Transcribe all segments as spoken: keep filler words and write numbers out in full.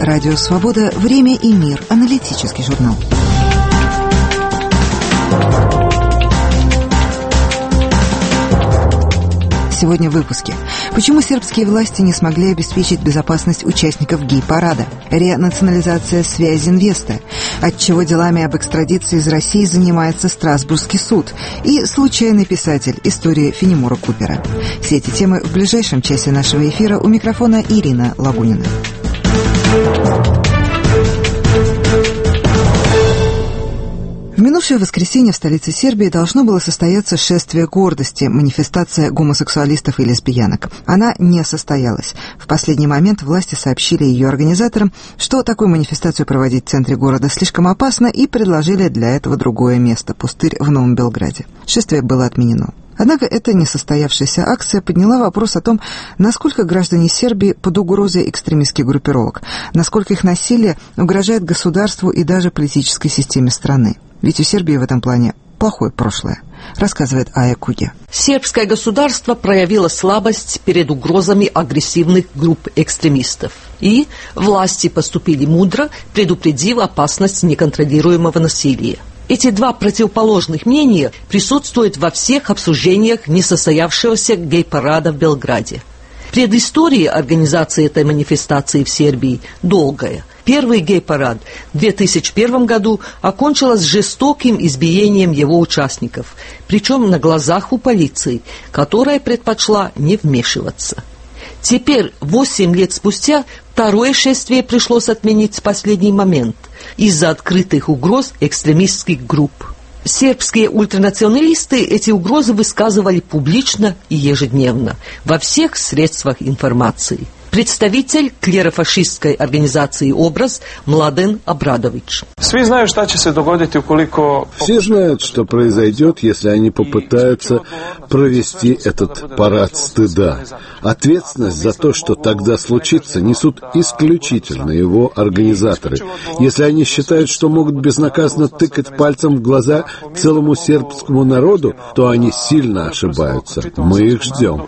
Радио Свобода. Время и мир. Аналитический журнал. Сегодня в выпуске. Почему сербские власти не смогли обеспечить безопасность участников гей-парада? Ренационализация связи инвеста. Отчего делами об экстрадиции из России занимается Страсбургский суд. И случайный писатель. История Фенемора Купера. Все эти темы в ближайшем часе нашего эфира. У микрофона Ирина Лагунина. В минувшее воскресенье в столице Сербии должно было состояться шествие гордости, манифестация гомосексуалистов и лесбиянок. Она не состоялась. В последний момент власти сообщили ее организаторам, что такую манифестацию проводить в центре города слишком опасно, и предложили для этого другое место – пустырь в Новом Белграде. Шествие было отменено. Однако эта несостоявшаяся акция подняла вопрос о том, насколько граждане Сербии под угрозой экстремистских группировок, насколько их насилие угрожает государству и даже политической системе страны. Ведь у Сербии в этом плане плохое прошлое, рассказывает Ая Куге. Сербское государство проявило слабость перед угрозами агрессивных групп экстремистов. И власти поступили мудро, предупредив опасность неконтролируемого насилия. Эти два противоположных мнения присутствуют во всех обсуждениях несостоявшегося гей-парада в Белграде. Предыстория организации этой манифестации в Сербии долгая. Первый гей-парад в две тысячи первом году окончилась жестоким избиением его участников, причем на глазах у полиции, которая предпочла не вмешиваться. Теперь, восемь лет спустя, второе шествие пришлось отменить в последний момент из-за открытых угроз экстремистских групп. Сербские ультранационалисты эти угрозы высказывали публично и ежедневно во всех средствах информации. Представитель клерофашистской организации «Образ» Младен Абрадович. Все знают, что произойдет, если они попытаются провести этот парад стыда. Ответственность за то, что тогда случится, несут исключительно его организаторы. Если они считают, что могут безнаказанно тыкать пальцем в глаза целому сербскому народу, то они сильно ошибаются. Мы их ждем.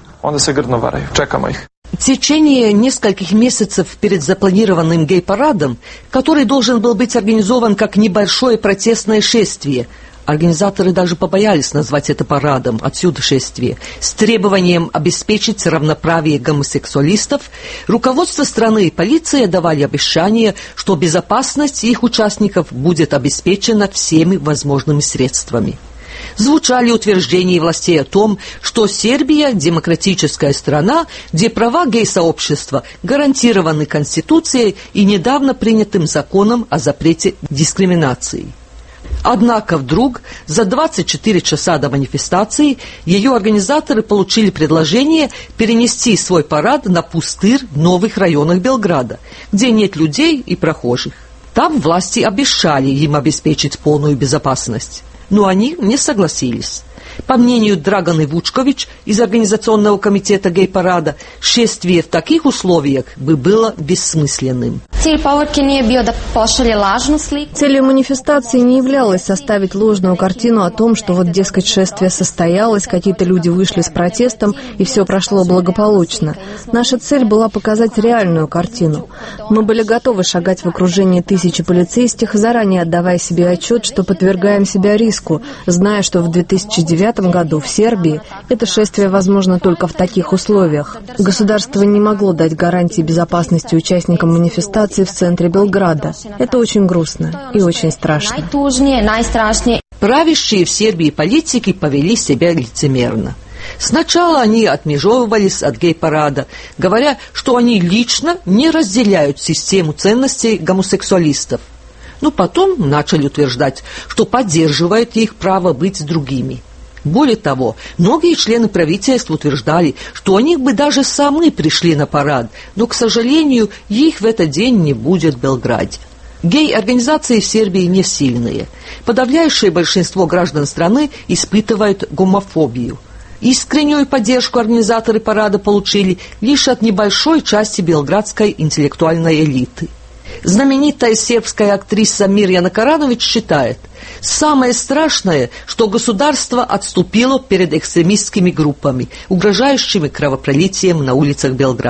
В течение нескольких месяцев перед запланированным гей-парадом, который должен был быть организован как небольшое протестное шествие, организаторы даже побоялись назвать это парадом, отсюда шествие, с требованием обеспечить равноправие гомосексуалистов, руководство страны и полиция давали обещание, что безопасность их участников будет обеспечена всеми возможными средствами. Звучали утверждения властей о том, что Сербия – демократическая страна, где права гей-сообщества гарантированы Конституцией и недавно принятым законом о запрете дискриминации. Однако вдруг за двадцать четыре часа до манифестации ее организаторы получили предложение перенести свой парад на пустырь в новых районах Белграда, где нет людей и прохожих. Там власти обещали им обеспечить полную безопасность. Но они не согласились. По мнению Драганы Вучкович из Организационного комитета гей-парада, шествие в таких условиях бы было бессмысленным. Целью манифестации не являлось составить ложную картину о том, что вот, дескать, шествие состоялось, какие-то люди вышли с протестом, и все прошло благополучно. Наша цель была показать реальную картину. Мы были готовы шагать в окружении тысячи полицейских, заранее отдавая себе отчет, что подвергаем себя риску, зная, что в две тысячи девятом году в Сербии это шествие возможно только в таких условиях. Государство не могло дать гарантии безопасности участникам манифестации в центре Белграда. Это очень грустно и очень страшно. Правящие в Сербии политики повели себя лицемерно. Сначала они отмежевывались от гей-парада, говоря, что они лично не разделяют систему ценностей гомосексуалистов. Но потом начали утверждать, что поддерживают их право быть с другими. Более того, многие члены правительства утверждали, что они бы даже сами пришли на парад, но, к сожалению, их в этот день не будет в Белграде. Гей-организации в Сербии не сильные. Подавляющее большинство граждан страны испытывают гомофобию. Искреннюю поддержку организаторы парада получили лишь от небольшой части белградской интеллектуальной элиты. Знаменитая сербская актриса Мирjana Karanović считает, самое страшное, что государство отступило перед экстремистскими группами, угрожающими кровопролитием на улицах Белграда.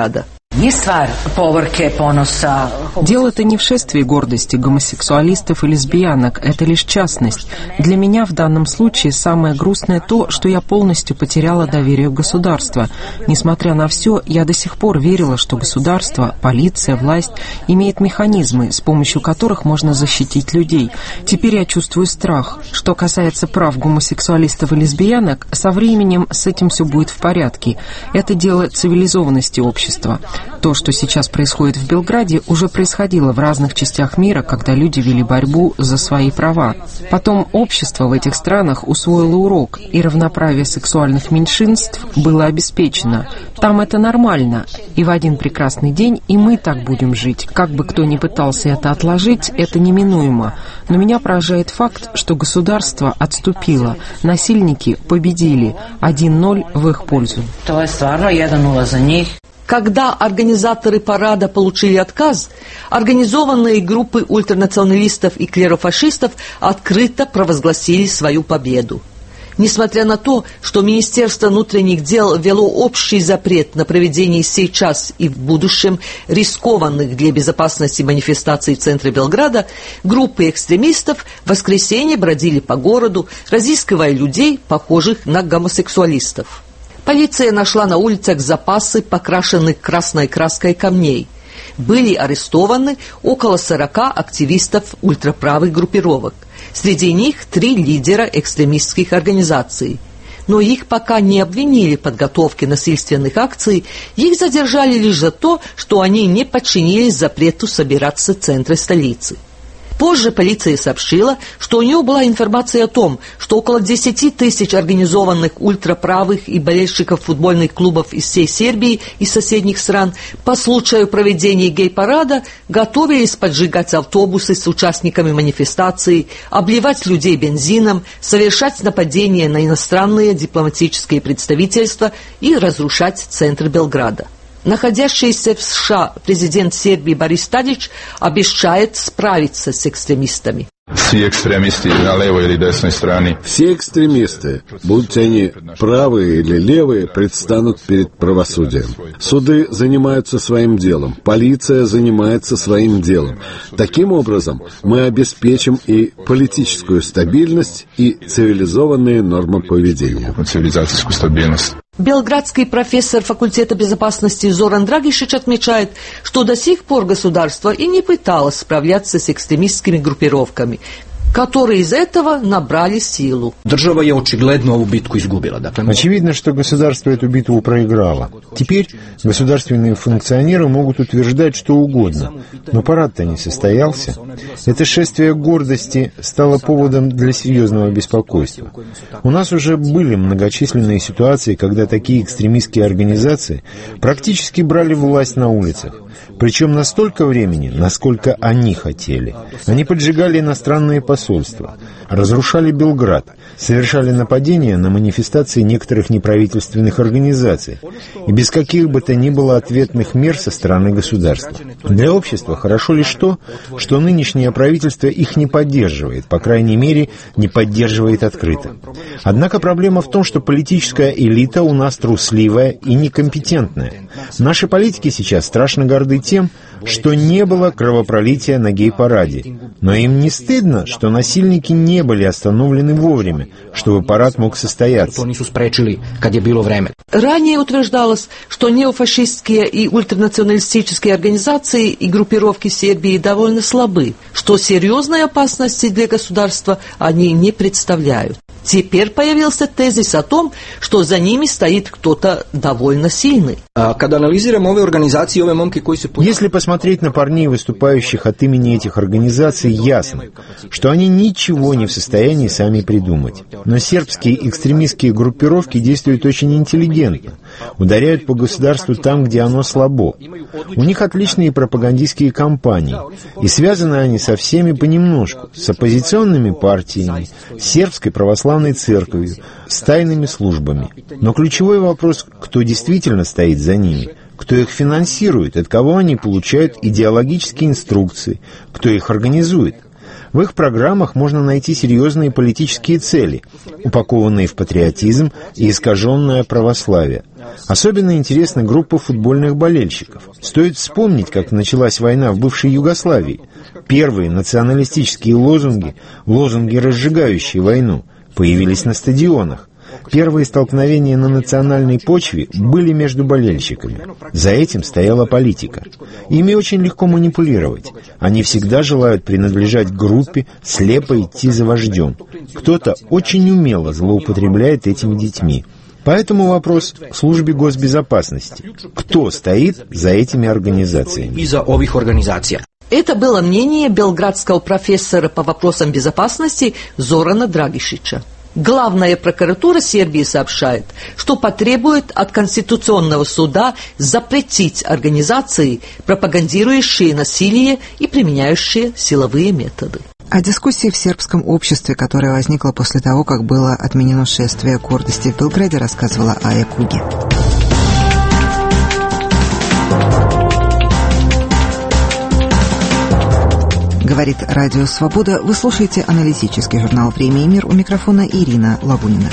Дело-то не в шествии гордости гомосексуалистов и лесбиянок, это лишь частность. Для меня в данном случае самое грустное то, что я полностью потеряла доверие в государство. Несмотря на все, я до сих пор верила, что государство, полиция, власть имеет механизмы, с помощью которых можно защитить людей. Теперь я чувствую страх. Что касается прав гомосексуалистов и лесбиянок, со временем с этим все будет в порядке. Это дело цивилизованности общества. То, что сейчас происходит в Белграде, уже происходило в разных частях мира, когда люди вели борьбу за свои права. Потом общество в этих странах усвоило урок, и равноправие сексуальных меньшинств было обеспечено. Там это нормально, и в один прекрасный день и мы так будем жить. Как бы кто ни пытался это отложить, это неминуемо. Но меня поражает факт, что государство отступило, насильники победили, один ноль в их пользу. Когда организаторы парада получили отказ, организованные группы ультранационалистов и клерофашистов открыто провозгласили свою победу. Несмотря на то, что Министерство внутренних дел ввело общий запрет на проведение сейчас и в будущем рискованных для безопасности манифестаций в центре Белграда, группы экстремистов в воскресенье бродили по городу, разыскивая людей, похожих на гомосексуалистов. Полиция нашла на улицах запасы покрашенных красной краской камней. Были арестованы около сорока активистов ультраправых группировок. Среди них три лидера экстремистских организаций. Но их пока не обвинили в подготовке насильственных акций, их задержали лишь за то, что они не подчинились запрету собираться в центре столицы. Позже полиция сообщила, что у нее была информация о том, что около десяти тысяч организованных ультраправых и болельщиков футбольных клубов из всей Сербии и соседних стран по случаю проведения гей-парада готовились поджигать автобусы с участниками манифестации, обливать людей бензином, совершать нападения на иностранные дипломатические представительства и разрушать центр Белграда. Находящийся в США президент Сербии Борис Tadić обещает справиться с экстремистами. Все экстремисты на левой или десной стороне. Все экстремисты, будь они правые или левые, предстанут перед правосудием. Суды занимаются своим делом, полиция занимается своим делом. Таким образом, мы обеспечим и политическую стабильность, и цивилизованные нормы поведения. Цивилизационную стабильность. Белградский профессор факультета безопасности Зоран Драгишич отмечает, что до сих пор государство и не пыталось справляться с экстремистскими группировками, которые из этого набрали силу. Очевидно, что государство эту битву проиграло. Теперь государственные функционеры могут утверждать что угодно, но парад-то не состоялся. Это шествие гордости стало поводом для серьезного беспокойства. У нас уже были многочисленные ситуации, когда такие экстремистские организации практически брали власть на улицах. Причем на столько времени, насколько они хотели. Они поджигали иностранные посольства, разрушали Белград, совершали нападения на манифестации некоторых неправительственных организаций и без каких бы то ни было ответных мер со стороны государства. Для общества хорошо лишь то, что нынешнее правительство их не поддерживает, по крайней мере, не поддерживает открыто. Однако проблема в том, что политическая элита у нас трусливая и некомпетентная. Наши политики сейчас страшно горды тем, что не было кровопролития на гей-параде. Но им не стыдно, что насильники не были остановлены вовремя, чтобы парад мог состояться. Ранее утверждалось, что неофашистские и ультранационалистические организации и группировки Сербии довольно слабы, что серьезной опасности для государства они не представляют. Теперь появился тезис о том, что за ними стоит кто-то довольно сильный. Если посмотреть на парней, выступающих от имени этих организаций, ясно, что они ничего не в состоянии сами придумать. Но сербские экстремистские группировки действуют очень интеллигентно, ударяют по государству там, где оно слабо. У них отличные пропагандистские кампании, и связаны они со всеми понемножку, с оппозиционными партиями, с сербской православной церковью, с тайными службами. Но ключевой вопрос, кто действительно стоит за ними, кто их финансирует, от кого они получают идеологические инструкции, кто их организует. В их программах можно найти серьезные политические цели, упакованные в патриотизм и искаженное православие. Особенно интересна группа футбольных болельщиков. Стоит вспомнить, как началась война в бывшей Югославии. Первые националистические лозунги, лозунги, разжигающие войну, появились на стадионах. Первые столкновения на национальной почве были между болельщиками. За этим стояла политика. Ими очень легко манипулировать. Они всегда желают принадлежать группе, слепо идти за вождем. Кто-то очень умело злоупотребляет этими детьми. Поэтому вопрос к службе госбезопасности. Кто стоит за этими организациями? Это было мнение белградского профессора по вопросам безопасности Зорана Драгишича. Главная прокуратура Сербии сообщает, что потребует от Конституционного суда запретить организации, пропагандирующие насилие и применяющие силовые методы. О дискуссии в сербском обществе, которая возникла после того, как было отменено шествие гордости в Белграде, рассказывала Ая Куги. Говорит Радио Свобода. Вы слушаете аналитический журнал «Время и мир». У микрофона Ирина Лабунина.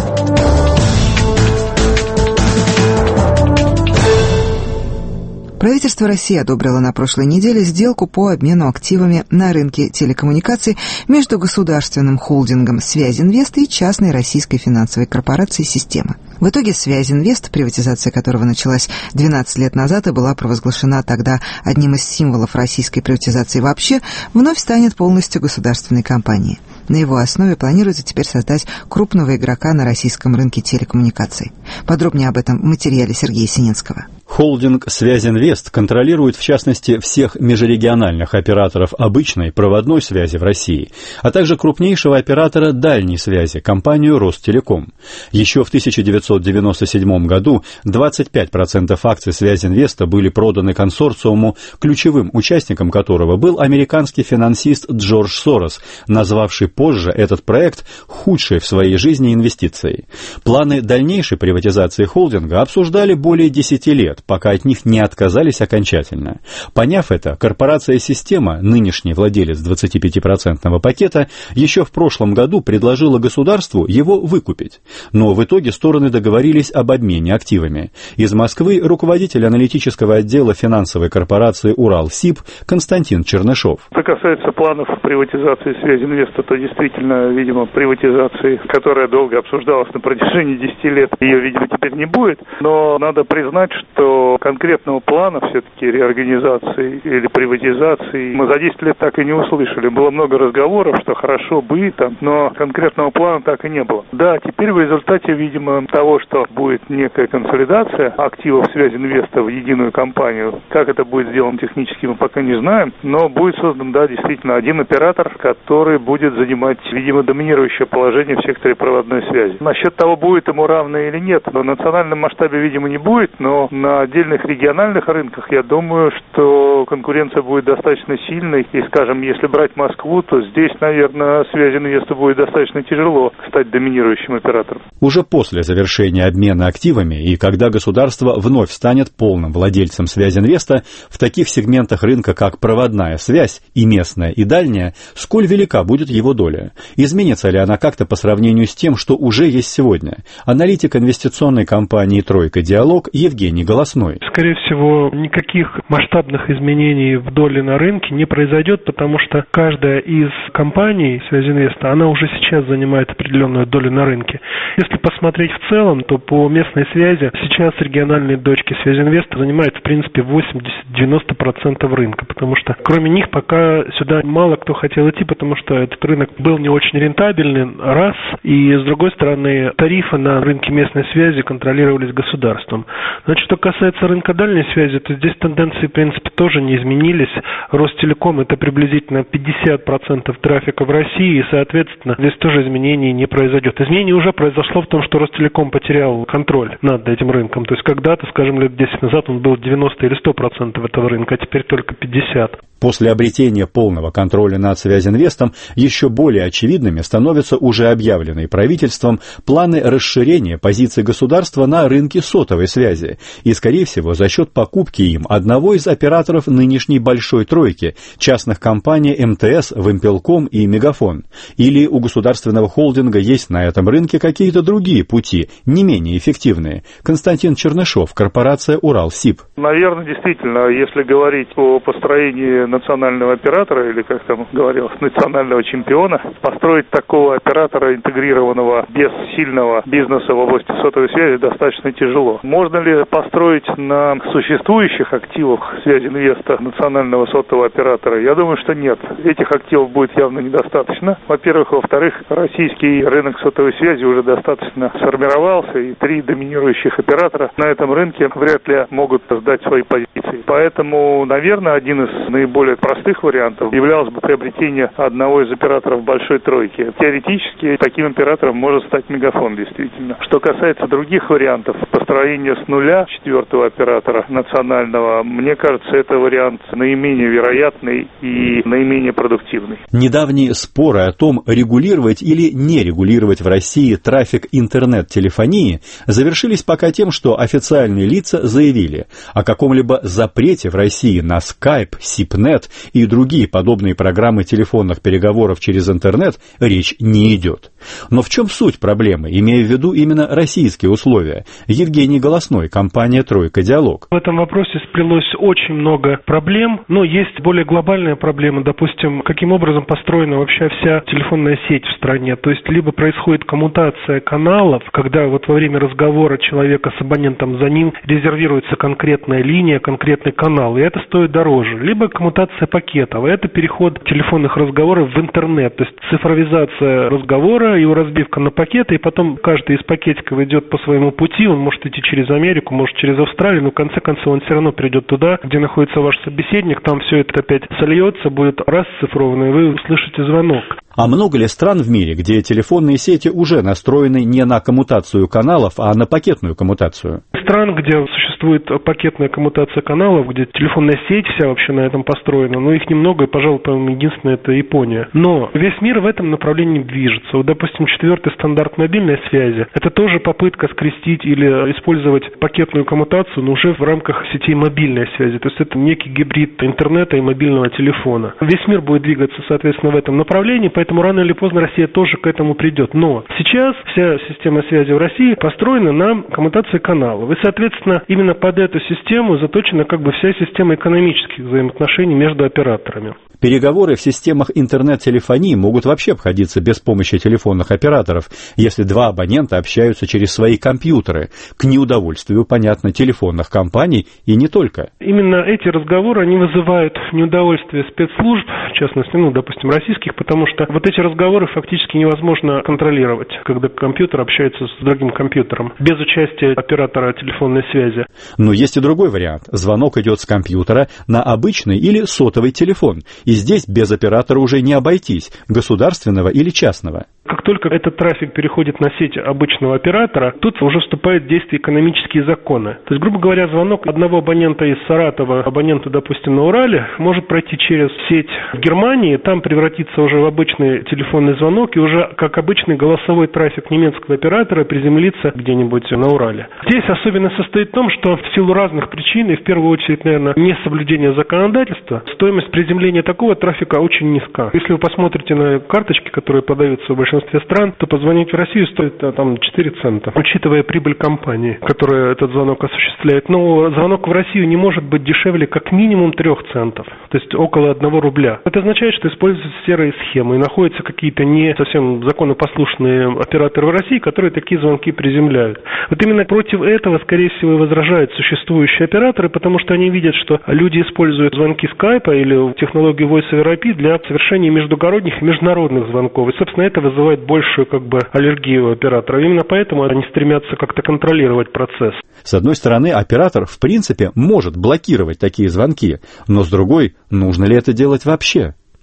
Правительство России одобрило на прошлой неделе сделку по обмену активами на рынке телекоммуникаций между государственным холдингом «Связинвест» и частной российской финансовой корпорацией «Система». В итоге «Связинвест», приватизация которого началась двенадцать лет назад и была провозглашена тогда одним из символов российской приватизации вообще, вновь станет полностью государственной компанией. На его основе планируется теперь создать крупного игрока на российском рынке телекоммуникаций. Подробнее об этом в материале Сергея Синенского. Холдинг «Связинвест» контролирует, в частности, всех межрегиональных операторов обычной проводной связи в России, а также крупнейшего оператора дальней связи, компанию «Ростелеком». Еще в тысяча девятьсот девяносто седьмом году двадцать пять процентов акций «Связинвеста» были проданы консорциуму, ключевым участником которого был американский финансист Джордж Сорос, назвавший позже этот проект худшей в своей жизни инвестицией. Планы дальнейшей приватизации холдинга обсуждали более десяти лет, пока от них не отказались окончательно. Поняв это, корпорация «Система», нынешний владелец двадцатипятипроцентного пакета, еще в прошлом году предложила государству его выкупить. Но в итоге стороны договорились об обмене активами. Из Москвы руководитель аналитического отдела финансовой корпорации «Уралсиб» Константин Чернышов. Что касается планов приватизации «Связинвеста», то действительно, видимо, приватизации, которая долго обсуждалась на протяжении десяти лет, ее, видимо, теперь не будет. Но надо признать, что конкретного плана все-таки реорганизации или приватизации мы за десять лет так и не услышали. Было много разговоров, что хорошо бы там, но конкретного плана так и не было. Да, теперь в результате, видимо, того, что будет некая консолидация активов «Связинвеста» в единую компанию, как это будет сделано технически, мы пока не знаем, но будет создан, да, действительно один оператор, который будет занимать, видимо, доминирующее положение в секторе проводной связи. Насчет того, будет ему равно или нет, в национальном масштабе, видимо, не будет, но на отдельных региональных рынках, я думаю, что конкуренция будет достаточно сильной. И, скажем, если брать Москву, то здесь, наверное, «Связинвесту» будет достаточно тяжело стать доминирующим оператором. Уже после завершения обмена активами и когда государство вновь станет полным владельцем «Связинвеста», в таких сегментах рынка, как проводная связь, и местная, и дальняя, сколь велика будет его доля? Изменится ли она как-то по сравнению с тем, что уже есть сегодня? Аналитик инвестиционной компании «Тройка Диалог» Евгений Голосной. Скорее всего, никаких масштабных изменений в доле на рынке не произойдет, потому что каждая из компаний «Связинвеста», она уже сейчас занимает определенную долю на рынке. Если посмотреть в целом, то по местной связи сейчас региональные дочки «Связинвеста» занимают, в принципе, восемьдесят-девяносто процентов рынка, потому что кроме них пока сюда мало кто хотел идти, потому что этот рынок был не очень рентабельный, раз, и с другой стороны, тарифы на рынке местной связи контролировались государством. Значит, что касается рынка дальней связи, то здесь тенденции, в принципе, тоже не изменились. Ростелеком — это приблизительно пятьдесят процентов трафика в России, и, соответственно, здесь тоже изменений не произойдет. Изменение уже произошло в том, что Ростелеком потерял контроль над этим рынком. То есть когда-то, скажем, лет десять назад он был девяносто или сто процентов этого рынка, а теперь только пятьдесят процентов. После обретения полного контроля над Связинвестом еще более очевидными становятся уже объявленные правительством планы расширения позиций государства на рынке сотовой связи и, скорее всего, за счет покупки им одного из операторов нынешней «большой тройки» частных компаний эм тэ эс, Вимпелком и Мегафон. Или у государственного холдинга есть на этом рынке какие-то другие пути, не менее эффективные. Константин Чернышов, корпорация «Уралсиб». Наверное, действительно, если говорить о построении национального оператора, или, как там говорилось, национального чемпиона, построить такого оператора интегрированного без сильного бизнеса в области сотовой связи достаточно тяжело. Можно ли построить на существующих активах Связинвеста национального сотового оператора? Я думаю, что нет. Этих активов будет явно недостаточно. Во-первых, во-вторых, российский рынок сотовой связи уже достаточно сформировался, и три доминирующих оператора на этом рынке вряд ли могут сдать свои позиции. Поэтому, наверное, один из наиболее простых вариантов являлось бы приобретение одного из операторов большой тройки. Теоретически таким оператором может стать Мегафон, действительно. Что касается других вариантов построения с нуля четвертого оператора национального, мне кажется, это вариант наименее вероятный и наименее продуктивный. Недавние споры о том, регулировать или не регулировать в России трафик интернет-телефонии завершились пока тем, что официальные лица заявили, о каком-либо запрете в России на Skype, Сипнет и другие подобные программы телефонных переговоров через интернет речь не идет. Но в чем суть проблемы, имея в виду именно российские условия? Евгений Голосной, компания «Тройка Диалог». В этом вопросе сплелось очень много проблем, но есть более глобальная проблема, допустим, каким образом построена вообще вся телефонная сеть в стране. То есть либо происходит коммутация каналов, когда вот во время разговора человека с абонентом за ним резервируется конкретная линия, конкретный канал, и это стоит дороже. Либо коммутация пакетов, это переход телефонных разговоров в интернет, то есть цифровизация разговора, его разбивка на пакеты, и потом каждый из пакетиков идет по своему пути, он может идти через Америку, может через Австралию, но в конце концов он все равно придет туда, где находится ваш собеседник, там все это опять сольется, будет расцифровано, и вы услышите звонок. А много ли стран в мире, где телефонные сети уже настроены не на коммутацию каналов, а на пакетную коммутацию? Стран, где существует пакетная коммутация каналов, где телефонная сеть вся вообще на этом построена, но их немного, и, пожалуй, по-моему, единственное это Япония. Но весь мир в этом направлении движется. Вот, допустим, четвертый стандарт мобильной связи, это тоже попытка скрестить или использовать пакетную коммутацию, но уже в рамках сетей мобильной связи. То есть это некий гибрид интернета и мобильного телефона. Весь мир будет двигаться, соответственно, в этом направлении, поэтому рано или поздно Россия тоже к этому придет. Но сейчас вся система связи в России построена на коммутации каналов. И, соответственно, именно под эту систему заточена как бы вся система экономических взаимоотношений между операторами. Переговоры в системах интернет-телефонии могут вообще обходиться без помощи телефонных операторов, если два абонента общаются через свои компьютеры, к неудовольствию, понятно, телефонных компаний и не только. Именно эти разговоры, они вызывают неудовольствие спецслужб, в частности, ну, допустим, российских, потому что вот эти разговоры фактически невозможно контролировать, когда компьютер общается с другим компьютером, без участия оператора телефонной связи. Но есть и другой вариант. Звонок идет с компьютера на обычный или сотовый телефон, и здесь без оператора уже не обойтись, государственного или частного. Как только этот трафик переходит на сеть обычного оператора, тут уже вступают в действие экономические законы. То есть, грубо говоря, звонок одного абонента из Саратова, абоненту, допустим, на Урале, может пройти через сеть в Германии, там превратиться уже в обычный телефонный звонок и уже как обычный голосовой трафик немецкого оператора приземлиться где-нибудь на Урале. Здесь особенность состоит в том, что в силу разных причин, и в первую очередь, наверное, несоблюдение законодательства, стоимость приземления такого трафика очень низка. Если вы посмотрите на карточки, которые подаются в большинстве стран, то позвонить в Россию стоит там четыре цента, учитывая прибыль компании, которая этот звонок осуществляет. Но звонок в Россию не может быть дешевле как минимум трех центов, то есть около одного рубля. Это означает, что используются серые схемы, и находятся какие-то не совсем законопослушные операторы в России, которые такие звонки приземляют. Вот именно против этого, скорее всего, и возражают существующие операторы, потому что они видят, что люди используют звонки скайпа или технологию Voice over ай пи для совершения междугородних и международных звонков. И, собственно, это вызывает большую как бы аллергию оператора. Именно поэтому они стремятся как-то контролировать процесс. С одной стороны, оператор в принципе может блокировать такие звонки, но с другой, нужно ли это делать вообще?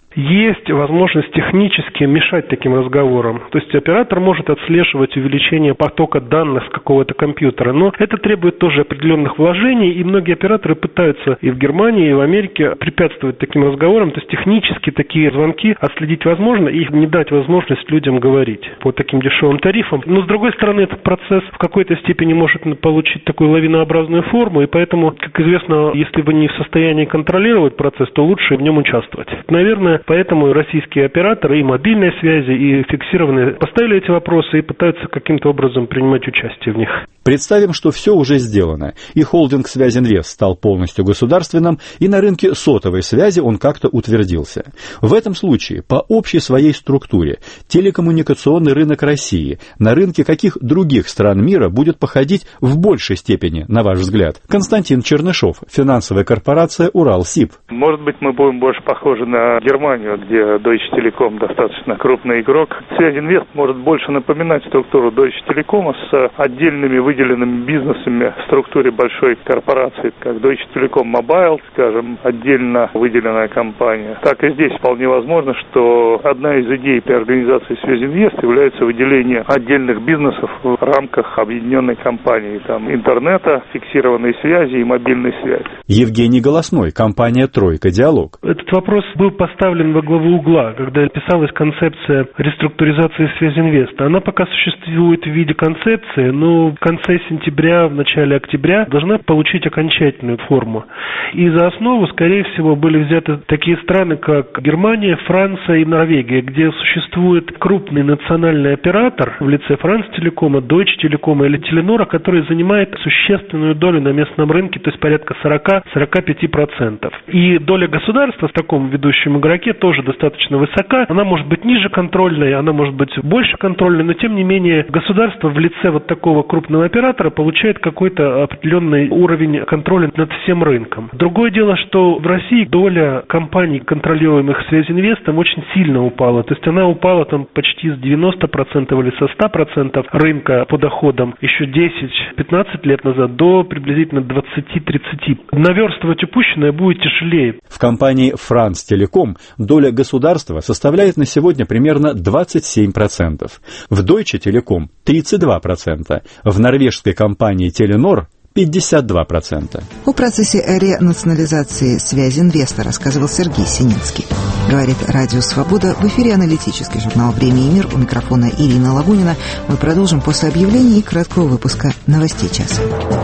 Есть возможность технически мешать таким разговорам. То есть оператор может отслеживать увеличение потока данных с какого-то компьютера, но это требует тоже определенных вложений, и многие операторы пытаются и в Германии, и в Америке препятствовать таким разговорам. То есть технически такие звонки отследить возможно и не дать возможность людям говорить по таким дешевым тарифам. Но, с другой стороны, этот процесс в какой-то степени может получить такую лавинообразную форму, и поэтому, как известно, если вы не в состоянии контролировать процесс, то лучше в нем участвовать. Наверное, поэтому российские операторы и мобильной связи, и фиксированные поставили эти вопросы и пытаются каким-то образом принимать участие в них. Представим, что все уже сделано, и холдинг «Связинвест» стал полностью государственным, и на рынке сотовой связи он как-то утвердился. В этом случае, по общей своей структуре, телекоммуникационный рынок России на рынке каких других стран мира будет походить в большей степени, на ваш взгляд? Константин Чернышов, финансовая корпорация «Уралсиб». Может быть, мы будем больше похожи на Германию, где Deutsche Telekom достаточно крупный игрок. «Связинвест» может больше напоминать структуру Deutsche Telekom с отдельными выделенными бизнесами в структуре большой корпорации, как Deutsche Telekom Mobile, скажем, отдельно выделенная компания. Так и здесь вполне возможно, что одна из идей при организации «Связинвест» является выделение отдельных бизнесов в рамках объединенной компании, там, интернета, фиксированной связи и мобильной связи. Евгений Голосной, компания «Тройка Диалог». Этот вопрос был поставлен во главу угла, когда писалась концепция реструктуризации «Связинвеста». Она пока существует в виде концепции, но в конце сентября, в начале октября должна получить окончательную форму. И за основу, скорее всего, были взяты такие страны, как Германия, Франция и Норвегия, где существует крупный национальный оператор в лице Франц-Телекома, Deutsche Telekom или Теленора, который занимает существенную долю на местном рынке, то есть порядка сорок-сорок пять процентов. И доля государства в таком ведущем игроке тоже достаточно высока. Она может быть ниже контрольной, она может быть больше контрольной, но тем не менее государство в лице вот такого крупного оператора получает какой-то определенный уровень контроля над всем рынком. Другое дело, что в России доля компаний, контролируемых Связинвестом, очень сильно упала. То есть она упала там почти с девяноста процентов или со ста процентов рынка по доходам еще десять-пятнадцать лет назад до приблизительно двадцати-тридцати. Наверстывать упущенное будет тяжелее. В компании «Франц Телеком» доля государства составляет на сегодня примерно двадцать семь процентов. В Deutsche Telekom – тридцать два процента. В норвежской компании «Теленор» – пятьдесят два процента. О процессе ренационализации «Связинвеста» рассказывал Сергей Сининский. Говорит Радио Свобода. В эфире аналитический журнал «Время и мир». У микрофона Ирина Лагунина. Мы продолжим после объявлений и краткого выпуска новостей часа.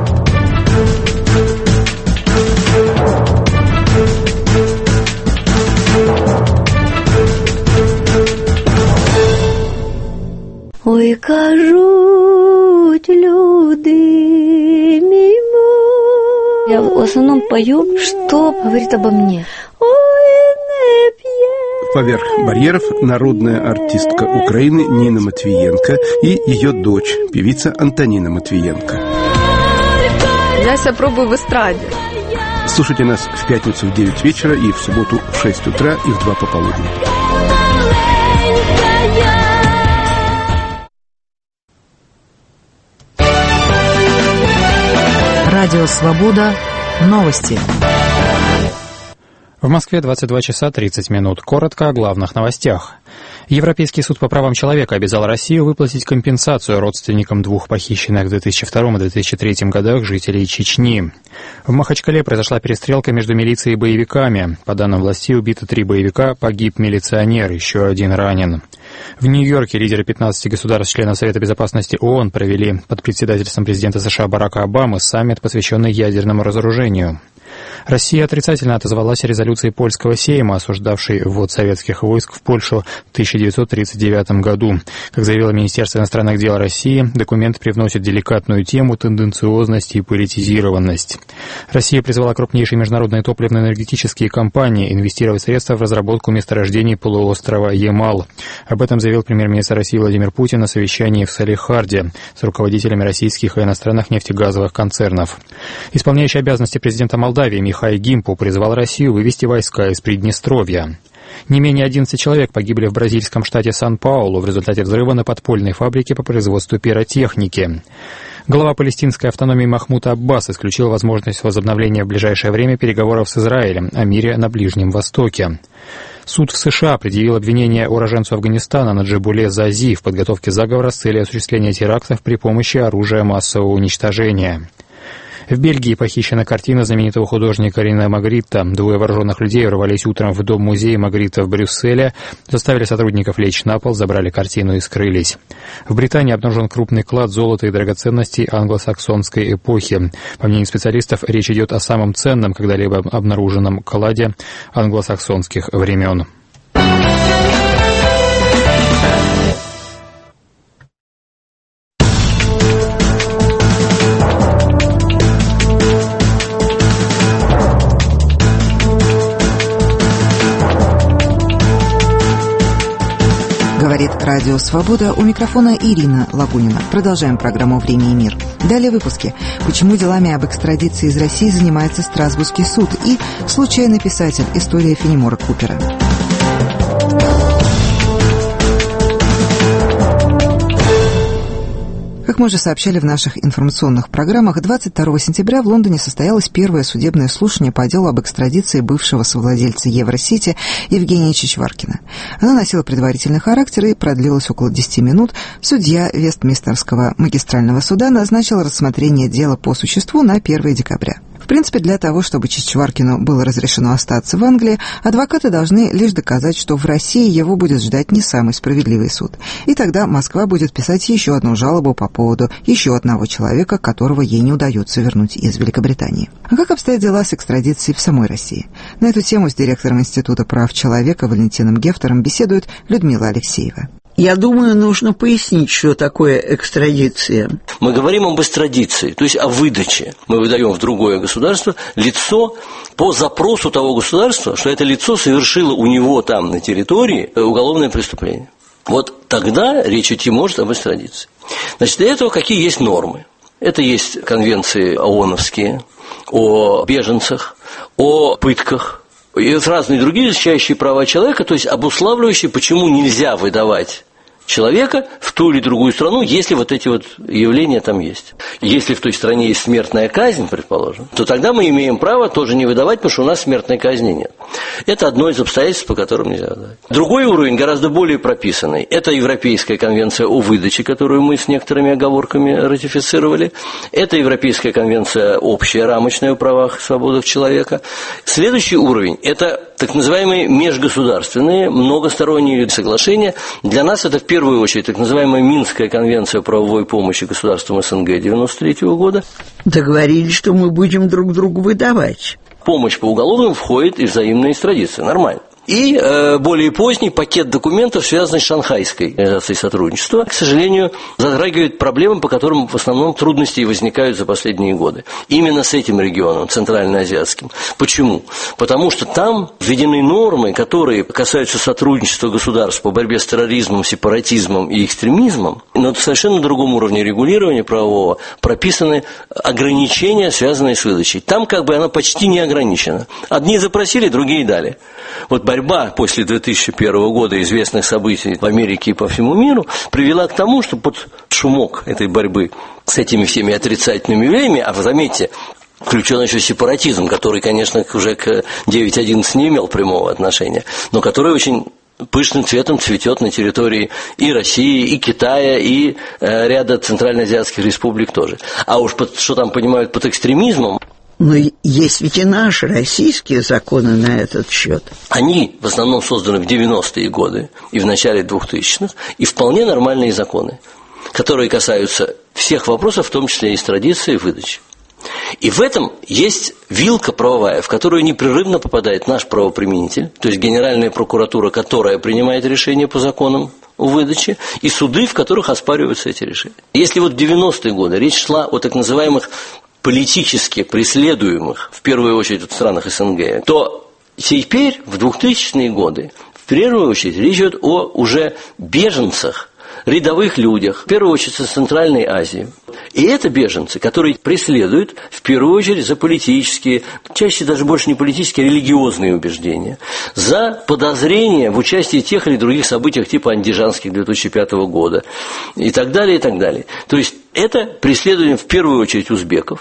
Ой, кажуть люди мимо. Я в основном пою, что говорит обо мне. Поверх барьеров народная артистка Украины Нина Матвиенко и ее дочь, певица Антонина Матвиенко. Я себя пробую в эстраде. Слушайте нас в пятницу в девять вечера и в субботу в шесть утра и в два пополудни. Радио «Свобода». Новости. В Москве двадцать два часа тридцать минут. Коротко о главных новостях. Европейский суд по правам человека обязал Россию выплатить компенсацию родственникам двух похищенных в две тысячи втором и две тысячи третьем годах жителей Чечни. В Махачкале произошла перестрелка между милицией и боевиками. По данным властей, убито три боевика, погиб милиционер, еще один ранен. В Нью-Йорке лидеры пятнадцати государств-членов Совета Безопасности ООН провели под председательством президента США Барака Обамы саммит, посвященный ядерному разоружению. Россия отрицательно отозвалась о резолюции польского Сейма, осуждавшей ввод советских войск в Польшу в тысяча девятьсот тридцать девятом году. Как заявило Министерство иностранных дел России, документ привносит деликатную тему тенденциозность и политизированность. Россия призвала крупнейшие международные топливно-энергетические компании инвестировать средства в разработку месторождений полуострова Ямал. Об этом заявил премьер-министр России Владимир Путин на совещании в Салехарде с руководителями российских и иностранных нефтегазовых концернов. Исполняющий обязанности президента Молдавии Михай Гимпу призвал Россию вывести войска из Приднестровья. Не менее одиннадцати человек погибли в бразильском штате Сан-Паулу в результате взрыва на подпольной фабрике по производству пиротехники. Глава палестинской автономии Махмуд Аббас исключил возможность возобновления в ближайшее время переговоров с Израилем о мире на Ближнем Востоке. Суд в США предъявил обвинение уроженцу Афганистана Наджибуле Зази в подготовке заговора с целью осуществления терактов при помощи оружия массового уничтожения. В Бельгии похищена картина знаменитого художника Рене Магритта. Двое вооруженных людей ворвались утром в дом-музей Магритта в Брюсселе, заставили сотрудников лечь на пол, забрали картину и скрылись. В Британии обнаружен крупный клад золота и драгоценностей англосаксонской эпохи. По мнению специалистов, речь идет о самом ценном когда-либо обнаруженном кладе англосаксонских времен. Говорит Радио Свобода, у микрофона Ирина Лагунина. Продолжаем программу «Время и мир». Далее в выпуске. Почему делами об экстрадиции из России занимается Страсбургский суд? И случайный писатель. История Фенемора Купера. Как мы уже сообщали в наших информационных программах, двадцать второго сентября в Лондоне состоялось первое судебное слушание по делу об экстрадиции бывшего совладельца Евросити Евгения Чичваркина. Оно носило предварительный характер и продлилось около десяти минут. Судья Вестминстерского магистрального суда назначил рассмотрение дела по существу на первое декабря. В принципе, для того, чтобы Чичваркину было разрешено остаться в Англии, адвокаты должны лишь доказать, что в России его будет ждать не самый справедливый суд. И тогда Москва будет писать еще одну жалобу по поводу еще одного человека, которого ей не удается вернуть из Великобритании. А как обстоят дела с экстрадицией в самой России? На эту тему с директором Института прав человека Валентином Гефтером беседует Людмила Алексеева. Я думаю, нужно пояснить, что такое экстрадиция. Мы говорим об экстрадиции, то есть о выдаче. Мы выдаем в другое государство лицо по запросу того государства, что это лицо совершило у него там на территории уголовное преступление. Вот тогда речь идти может об экстрадиции. Значит, для этого какие есть нормы? Это есть конвенции ООНовские о беженцах, о пытках, и разные другие защищающие права человека, то есть обуславливающие, почему нельзя выдавать человека в ту или другую страну, если вот эти вот явления там есть. Если в той стране есть смертная казнь, предположим, то тогда мы имеем право тоже не выдавать, потому что у нас смертной казни нет. Это одно из обстоятельств, по которым нельзя выдавать. Другой уровень, гораздо более прописанный, это Европейская конвенция о выдаче, которую мы с некоторыми оговорками ратифицировали. Это Европейская конвенция общая, рамочная о правах и свободах человека. Следующий уровень – это так называемые межгосударственные многосторонние соглашения. Для нас это в первую В первую очередь так называемая Минская конвенция о правовой помощи государствам СНГ девяносто третьего года. Договорились, что мы будем друг другу выдавать. Помощь по уголовным входит и взаимная экстрадиция. Нормально. И э, более поздний пакет документов, связанный с Шанхайской организацией сотрудничества, к сожалению, затрагивает проблемы, по которым в основном трудности и возникают за последние годы. Именно с этим регионом, центральноазиатским. Почему? Потому что там введены нормы, которые касаются сотрудничества государств по борьбе с терроризмом, сепаратизмом и экстремизмом, но на совершенно другом уровне регулирования правового прописаны ограничения, связанные с выдачей. Там как бы оно почти не ограничено. Одни запросили, другие дали. Вот борьба после две тысячи первого года известных событий в Америке и по всему миру привела к тому, что под шумок этой борьбы с этими всеми отрицательными явлениями, а вы заметьте, включен еще сепаратизм, который, конечно, уже к девять одиннадцать не имел прямого отношения, но который очень пышным цветом цветет на территории и России, и Китая, и э, ряда центральноазиатских республик тоже. А уж под, что там понимают под экстремизмом? Но есть ведь и наши российские законы на этот счет. Они в основном созданы в девяностые годы и в начале двухтысячных, и вполне нормальные законы, которые касаются всех вопросов, в том числе и экстрадиции и выдачи. И в этом есть вилка правовая, в которую непрерывно попадает наш правоприменитель, то есть Генеральная прокуратура, которая принимает решения по законам о выдаче, и суды, в которых оспариваются эти решения. Если вот в девяностые годы речь шла о так называемых политически преследуемых, в первую очередь в странах СНГ, то теперь, в двухтысячные годы, в первую очередь речь идет о уже беженцах, рядовых людях, в первую очередь из Центральной Азии. И это беженцы, которые преследуют в первую очередь за политические, чаще даже больше не политические, а религиозные убеждения, за подозрения в участии в тех или других событиях типа андижанских две тысячи пятого года и так далее, и так далее. То есть это преследование в первую очередь узбеков,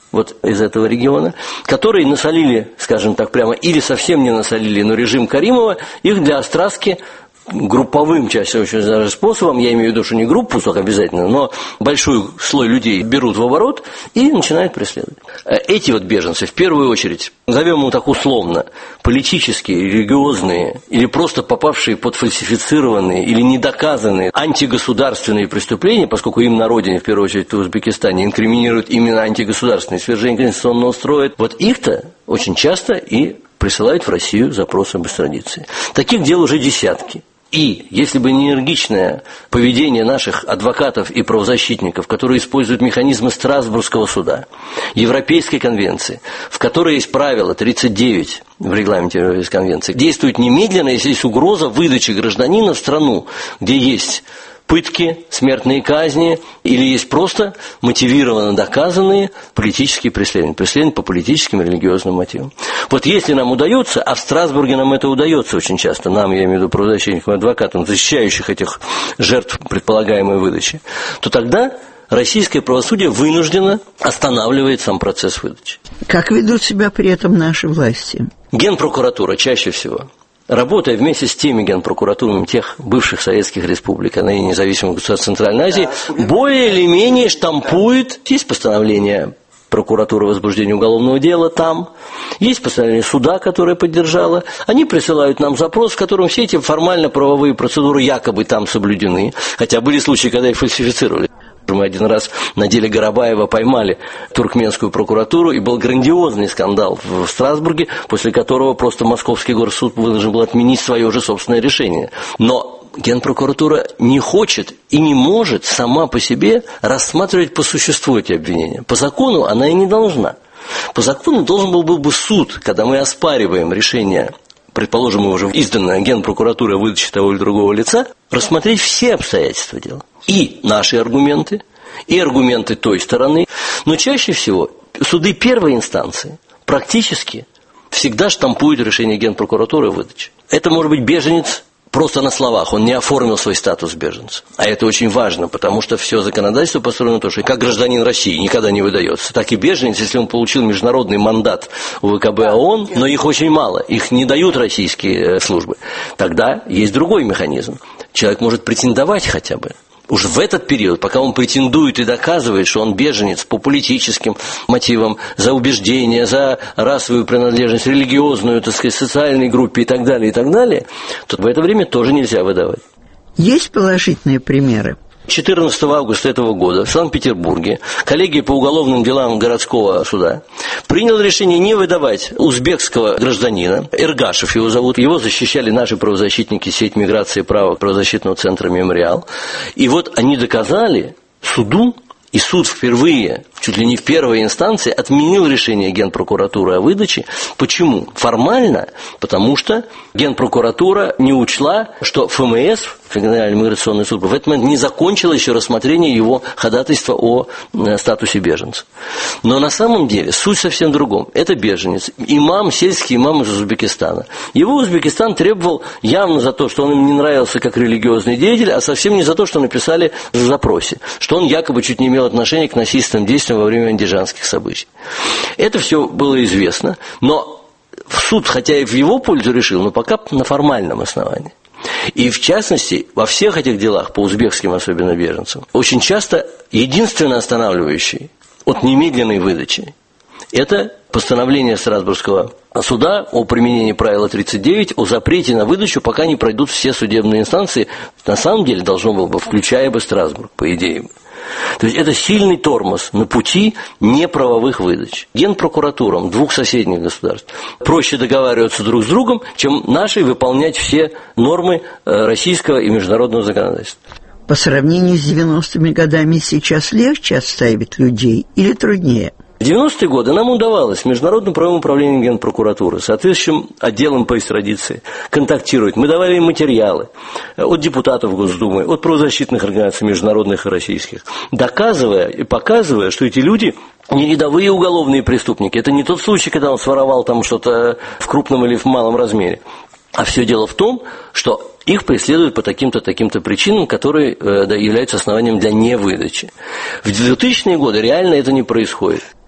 вот из этого региона, которые насолили, скажем так прямо, или совсем не насолили, но режим Каримова их для остраски групповым, чаще очень даже способом, я имею в виду, что не группу только обязательно, но большой слой людей берут в оборот и начинают преследовать. Эти вот беженцы, в первую очередь, назовем их так условно, политические, религиозные или просто попавшие под фальсифицированные или недоказанные антигосударственные преступления, поскольку им на родине, в первую очередь в Узбекистане, инкриминируют именно антигосударственные, свержение конституционного строя, вот их-то очень часто и присылают в Россию запросы об экстрадиции. Таких дел уже десятки. И если бы не энергичное поведение наших адвокатов и правозащитников, которые используют механизмы Страсбургского суда, Европейской конвенции, в которой есть правило тридцать девять в регламенте Европейской конвенции, действует немедленно, если есть угроза выдачи гражданина в страну, где есть пытки, смертные казни, или есть просто мотивированно доказанные политические преследования, преследования по политическим и религиозным мотивам. Вот если нам удается, а в Страсбурге нам это удается очень часто, нам, я имею в виду правозащитникам и адвокатам, защищающих этих жертв предполагаемой выдачи, то тогда российское правосудие вынуждено останавливает сам процесс выдачи. Как ведут себя при этом наши власти? Генпрокуратура чаще всего, работая вместе с теми генпрокуратурами тех бывших советских республик, а ныне независимых государств Центральной Азии, более или менее штампует, есть постановление прокуратуры о возбуждении уголовного дела там, есть постановление суда, которое поддержало, они присылают нам запрос, в котором все эти формально-правовые процедуры якобы там соблюдены, хотя были случаи, когда их фальсифицировали. Мы один раз на деле Горобаева поймали туркменскую прокуратуру, и был грандиозный скандал в Страсбурге, после которого просто Московский горсуд вынужден был отменить свое же собственное решение. Но Генпрокуратура не хочет и не может сама по себе рассматривать по существу эти обвинения. По закону она и не должна. По закону должен был бы суд, когда мы оспариваем решение, предположим, уже изданное Генпрокуратурой о выдаче того или другого лица, рассмотреть все обстоятельства дела. И наши аргументы, и аргументы той стороны. Но чаще всего суды первой инстанции практически всегда штампуют решение Генпрокуратуры о выдаче. Это может быть беженец просто на словах, он не оформил свой статус беженца. А это очень важно, потому что все законодательство построено на том, что как гражданин России никогда не выдается, так и беженец, если он получил международный мандат у ВКБ ООН, но их очень мало, их не дают российские службы, тогда есть другой механизм. Человек может претендовать хотя бы. Уж в этот период, пока он претендует и доказывает, что он беженец по политическим мотивам, за убеждения, за расовую принадлежность, религиозную, так сказать, социальной группе и так далее, и так далее, то в это время тоже нельзя выдавать. Есть положительные примеры? четырнадцатого августа этого года в Санкт-Петербурге коллегия по уголовным делам городского суда приняла решение не выдавать узбекского гражданина, Эргашев его зовут, его защищали наши правозащитники, сеть миграции и права правозащитного центра «Мемориал». И вот они доказали суду, и суд впервые, чуть ли не в первой инстанции, отменил решение Генпрокуратуры о выдаче. Почему? Формально, потому что Генпрокуратура не учла, что ФМС, Федеральный миграционный суд, в этот момент не закончило еще рассмотрение его ходатайства о статусе беженца. Но на самом деле суть совсем в другом. Это беженец, имам, сельский имам из Узбекистана. Его Узбекистан требовал явно за то, что он им не нравился как религиозный деятель, а совсем не за то, что написали в запросе, что он якобы чуть не имел отношения к насильственным действиям во время андижанских событий. Это все было известно, но суд, хотя и в его пользу решил, но пока на формальном основании. И в частности, во всех этих делах, по узбекским особенно беженцам, очень часто единственно останавливающий от немедленной выдачи – это постановление Страсбургского суда о применении правила тридцать девять, о запрете на выдачу, пока не пройдут все судебные инстанции. На самом деле должно было бы, включая бы Страсбург, по идее. То есть это сильный тормоз на пути неправовых выдач. Генпрокуратурам двух соседних государств проще договариваться друг с другом, чем нашей выполнять все нормы российского и международного законодательства. По сравнению с девяностыми годами сейчас легче отставить людей или труднее? В девяностые годы нам удавалось Международным правовым управлением Генпрокуратуры, соответствующим отделом по экстрадиции, контактировать. Мы давали им материалы от депутатов Госдумы, от правозащитных организаций международных и российских, доказывая и показывая, что эти люди не рядовые уголовные преступники. Это не тот случай, когда он своровал там что-то в крупном или в малом размере. А все дело в том, что их преследуют по таким-то, таким-то причинам, которые э, да, являются основанием для невыдачи. В двухтысячные годы реально это не происходит.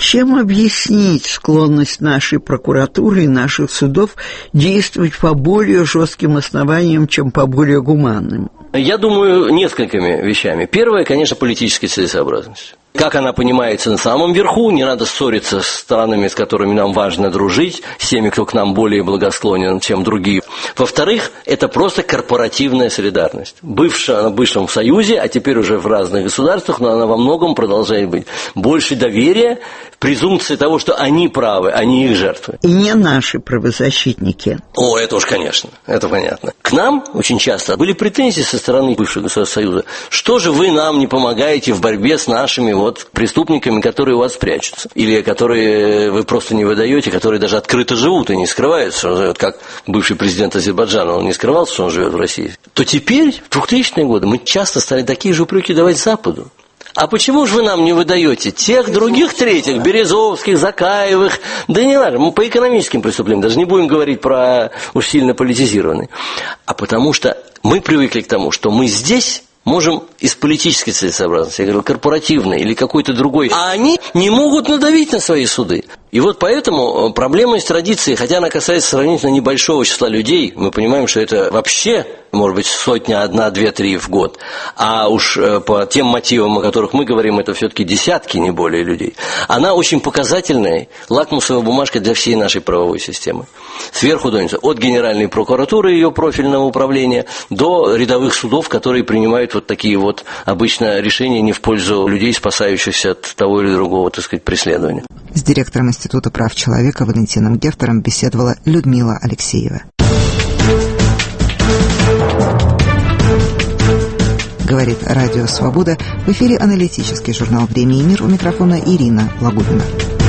Чем объяснить склонность нашей прокуратуры и наших судов действовать по более жестким основаниям, чем по более гуманным? Я думаю, несколькими вещами. Первое, конечно, политическая целесообразность. Как она понимается на самом верху, не надо ссориться с странами, с которыми нам важно дружить, с теми, кто к нам более благосклонен, чем другие. Во-вторых, это просто корпоративная солидарность. Бывшая в бывшем Союзе, а теперь уже в разных государствах, но она во многом продолжает быть. Больше доверия, презумпция того, что они правы, а не их жертвы. И не наши правозащитники. О, это уж, конечно, это понятно. К нам очень часто были претензии со стороны бывшего государства Союза. Что же вы нам не помогаете в борьбе с нашими вот преступниками, которые у вас прячутся? Или которые вы просто не выдаете, которые даже открыто живут и не скрываются, что он живет, как бывший президент Азербайджана, он не скрывался, что он живет в России. То теперь, в двухтысячные годы, мы часто стали такие же упреки давать Западу. А почему же вы нам не выдаете тех других третьих, Березовских, Закаевых, да не надо, мы по экономическим преступлениям, даже не будем говорить про уж сильно политизированные. А потому что мы привыкли к тому, что мы здесь можем из политической целесообразности, я говорю, корпоративной или какой-то другой, а они не могут надавить на свои суды. И вот поэтому проблема из традиции, хотя она касается сравнительно небольшого числа людей, мы понимаем, что это вообще, может быть, сотня, одна, две, три в год, а уж по тем мотивам, о которых мы говорим, это все-таки десятки, не более людей. Она очень показательная, лакмусовая бумажка для всей нашей правовой системы. Сверху донизу, от Генеральной прокуратуры и ее профильного управления до рядовых судов, которые принимают вот такие вот обычно решения не в пользу людей, спасающихся от того или другого, так сказать, преследования. С директором Института прав человека Валентином Гефтером беседовала Людмила Алексеева. Говорит Радио Свобода. В эфире аналитический журнал «Время и мир». У микрофона Ирина Лагудина.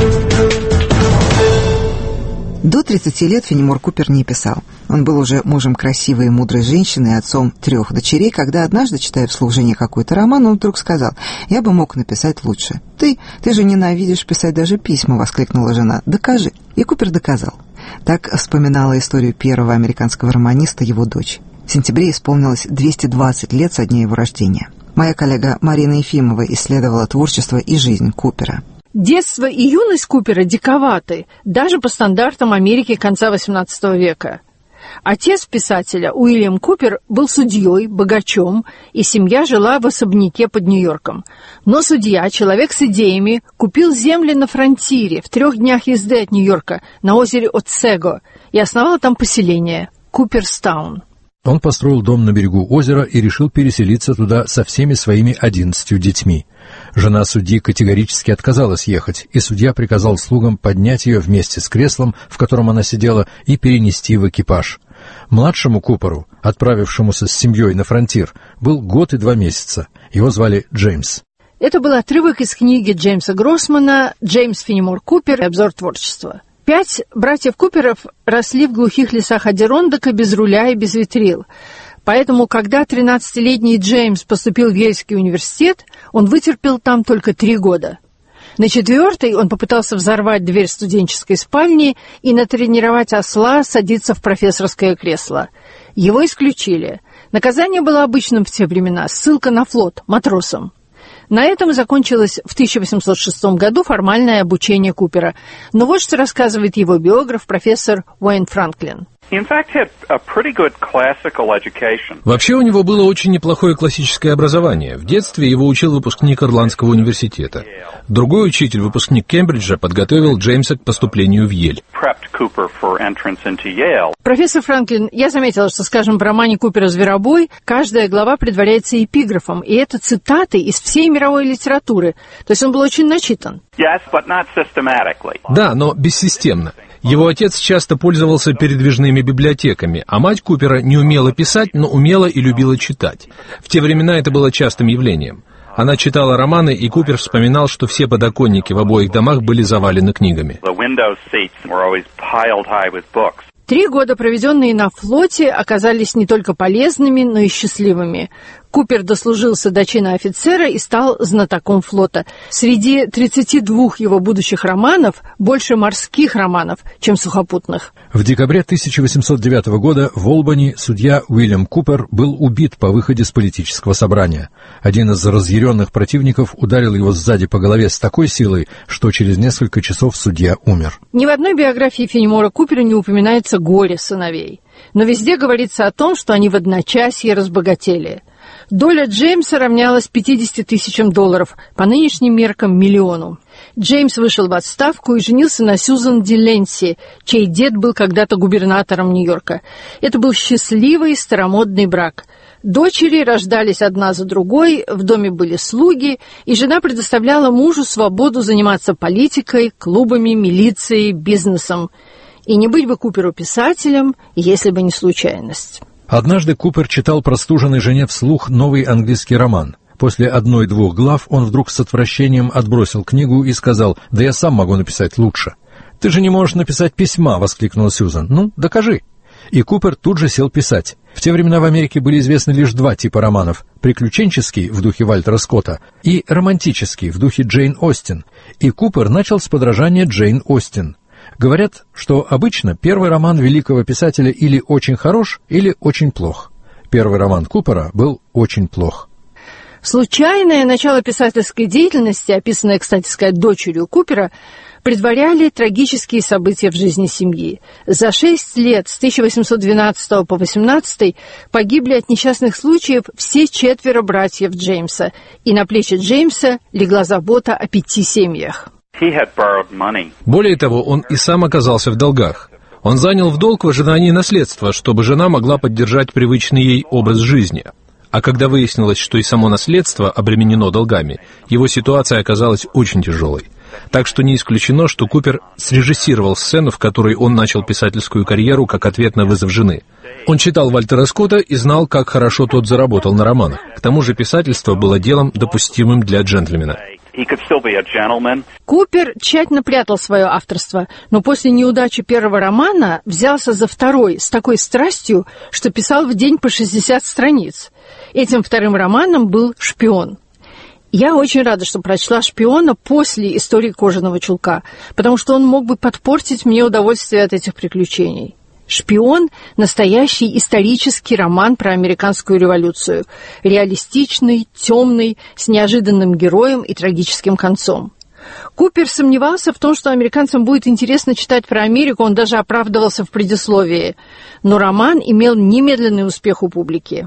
До тридцати лет Фенемор Купер не писал. Он был уже мужем красивой и мудрой женщины и отцом трех дочерей, когда однажды, читая вслух жене какой-то роман, он вдруг сказал: «Я бы мог написать лучше». «Ты, ты же ненавидишь писать даже письма», — воскликнула жена. «Докажи». И Купер доказал. Так вспоминала историю первого американского романиста его дочь. В сентябре исполнилось двести двадцать лет со дня его рождения. Моя коллега Марина Ефимова исследовала творчество и жизнь Купера. Детство и юность Купера диковаты, даже по стандартам Америки конца восемнадцатого века. Отец писателя, Уильям Купер, был судьей, богачом, и семья жила в особняке под Нью-Йорком. Но судья, человек с идеями, купил земли на фронтире, в трех днях езды от Нью-Йорка, на озере Отсего, и основал там поселение – Куперстаун. Он построил дом на берегу озера и решил переселиться туда со всеми своими одиннадцатью детьми. Жена судьи категорически отказалась ехать, и судья приказал слугам поднять ее вместе с креслом, в котором она сидела, и перенести в экипаж. Младшему Куперу, отправившемуся с семьей на фронтир, был год и два месяца. Его звали Джеймс. Это был отрывок из книги Джеймса Гроссмана «Джеймс Фенемор Купер. Обзор творчества». Пять братьев Куперов росли в глухих лесах Адирондака без руля и без ветрил. Поэтому, когда тринадцатилетний Джеймс поступил в Ельский университет, он вытерпел там только три года. На четвертый он попытался взорвать дверь студенческой спальни и натренировать осла садиться в профессорское кресло. Его исключили. Наказание было обычным в те времена – ссылка на флот, матросом. На этом закончилось в тысяча восемьсот шестом году формальное обучение Купера. Но вот что рассказывает его биограф, профессор Уэйн Франклин. Вообще у него было очень неплохое классическое образование. В детстве его учил выпускник Ирландского университета. Другой учитель, выпускник Кембриджа, подготовил Джеймса к поступлению в Йель. Профессор Франклин, я заметила, что, скажем, в романе Купера «Зверобой» каждая глава предваряется эпиграфом, и это цитаты из всей мировой литературы. То есть он был очень начитан. Да, но бессистемно. Его отец часто пользовался передвижными библиотеками, а мать Купера не умела писать, но умела и любила читать. В те времена это было частым явлением. Она читала романы, и Купер вспоминал, что все подоконники в обоих домах были завалены книгами. Три года, проведенные на флоте, оказались не только полезными, но и счастливыми. Купер дослужился до чина офицера и стал знатоком флота. Среди тридцати двух его будущих романов больше морских романов, чем сухопутных. В декабре тысяча восемьсот девятого года в Олбани судья Уильям Купер был убит по выходе с политического собрания. Один из разъяренных противников ударил его сзади по голове с такой силой, что через несколько часов судья умер. Ни в одной биографии Феннимора Купера не упоминается горе сыновей, но везде говорится о том, что они в одночасье разбогатели. Доля Джеймса равнялась пятидесяти тысячам долларов, по нынешним меркам миллиону. Джеймс вышел в отставку и женился на Сьюзан Диленси, чей дед был когда-то губернатором Нью-Йорка. Это был счастливый старомодный брак. Дочери рождались одна за другой, в доме были слуги, и жена предоставляла мужу свободу заниматься политикой, клубами, милицией, бизнесом. И не быть бы Куперу писателем, если бы не случайность. Однажды Купер читал простуженной жене вслух новый английский роман. После одной-двух глав он вдруг с отвращением отбросил книгу и сказал: «Да я сам могу написать лучше». «Ты же не можешь написать письма!» — воскликнула Сьюзан. «Ну, докажи!» И Купер тут же сел писать. В те времена в Америке были известны лишь два типа романов: приключенческий в духе Вальтера Скотта и романтический в духе Джейн Остин. И Купер начал с подражания Джейн Остин. Говорят, что обычно первый роман великого писателя или очень хорош, или очень плох. Первый роман Купера был очень плох. Случайное начало писательской деятельности, описанное, кстати сказать, дочерью Купера, предваряли трагические события в жизни семьи. За шесть лет, с тысяча восемьсот двенадцатого по восемнадцатый, погибли от несчастных случаев все четверо братьев Джеймса, и на плечи Джеймса легла забота о пяти семьях. Более того, он и сам оказался в долгах. Он занял в долг в ожидании наследства, чтобы жена могла поддержать привычный ей образ жизни. А когда выяснилось, что и само наследство обременено долгами, его ситуация оказалась очень тяжелой. Так что не исключено, что Купер срежиссировал сцену, в которой он начал писательскую карьеру как ответ на вызов жены. Он читал Вальтера Скотта и знал, как хорошо тот заработал на романах. К тому же писательство было делом, допустимым для джентльмена. Купер тщательно прятал свое авторство, но после неудачи первого романа взялся за второй с такой страстью, что писал в день по шестьдесят страниц. Этим вторым романом был «Шпион». Я очень рада, что прочла «Шпиона» после истории кожаного чулка, потому что он мог бы подпортить мне удовольствие от этих приключений. «Шпион» — настоящий исторический роман про американскую революцию. Реалистичный, темный, с неожиданным героем и трагическим концом. Купер сомневался в том, что американцам будет интересно читать про Америку, он даже оправдывался в предисловии. Но роман имел немедленный успех у публики.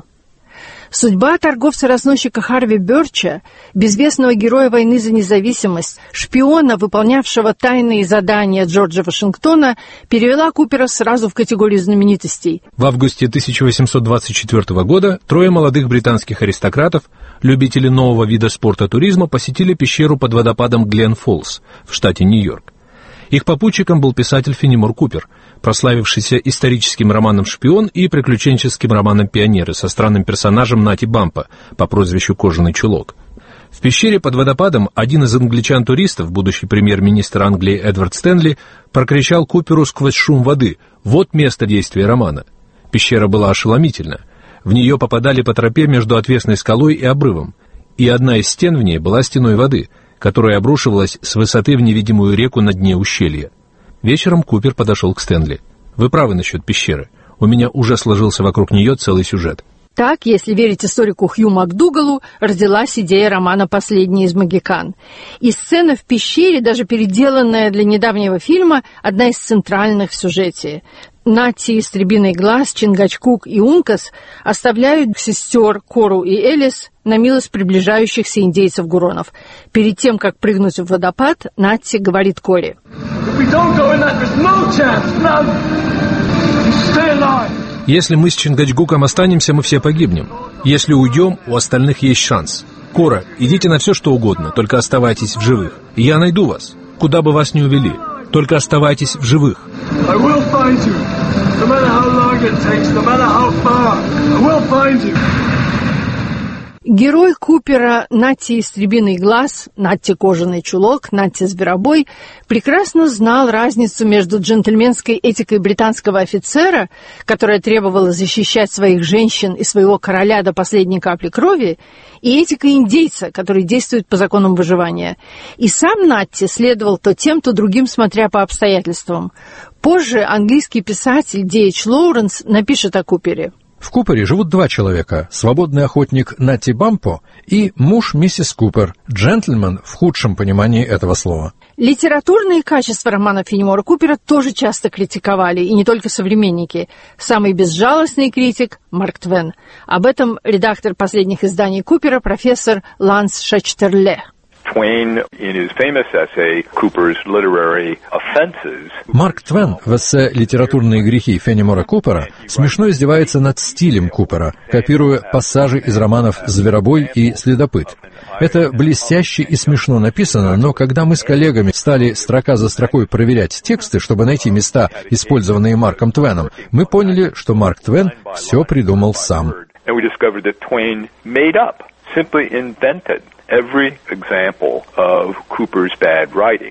Судьба торговца-разносчика Харви Бёрча, безвестного героя войны за независимость, шпиона, выполнявшего тайные задания Джорджа Вашингтона, перевела Купера сразу в категорию знаменитостей. В августе тысяча восемьсот двадцать четвёртого года трое молодых британских аристократов, любители нового вида спорта туризма, посетили пещеру под водопадом Глен-Фоллс в штате Нью-Йорк. Их попутчиком был писатель Феннимор Купер, прославившийся историческим романом «Шпион» и приключенческим романом «Пионеры» со странным персонажем Нати Бампа по прозвищу «Кожаный чулок». В пещере под водопадом один из англичан-туристов, будущий премьер-министр Англии Эдвард Стэнли, прокричал Куперу сквозь шум воды: «Вот место действия романа». Пещера была ошеломительна. В нее попадали по тропе между отвесной скалой и обрывом, и одна из стен в ней была стеной воды, которая обрушивалась с высоты в невидимую реку на дне ущелья. Вечером Купер подошел к Стэнли. «Вы правы насчет пещеры. У меня уже сложился вокруг нее целый сюжет». Так, если верить историку Хью МакДугалу, родилась идея романа «Последний из Могикан». И сцена в пещере, даже переделанная для недавнего фильма, одна из центральных в сюжете. Натти, Истребиный глаз, Чингачгук и Ункас оставляют сестер Кору и Элис на милость приближающихся индейцев-гуронов. Перед тем, как прыгнуть в водопад, Натти говорит Коре: «Если мы с Чингачгуком останемся, мы все погибнем. Если уйдем, у остальных есть шанс. Кора, идите на все, что угодно, только оставайтесь в живых. И я найду вас, куда бы вас ни увели. Только оставайтесь в живых». Герой Купера Натти Истребиный глаз, Натти Кожаный чулок, Натти Зверобой прекрасно знал разницу между джентльменской этикой британского офицера, которая требовала защищать своих женщин и своего короля до последней капли крови, и этикой индейца, который действует по законам выживания. И сам Натти следовал то тем, то другим, смотря по обстоятельствам. Позже английский писатель Ди Эйч Лоуренс напишет о Купере. В Купере живут два человека – свободный охотник Натти Бампо и муж миссис Купер, джентльмен в худшем понимании этого слова. Литературные качества романа Феннимора Купера тоже часто критиковали, и не только современники. Самый безжалостный критик – Марк Твен. Об этом редактор последних изданий Купера профессор Ланс Шачтерле. Марк Твен в эссе «Литературные грехи» Феннимора Купера смешно издевается над стилем Купера, копируя пассажи из романов «Зверобой» и «Следопыт». Это блестяще и смешно написано, но когда мы с коллегами стали строка за строкой проверять тексты, чтобы найти места, использованные Марком Твеном, мы поняли, что Марк Твен все придумал сам. Every example of Cooper's bad writing.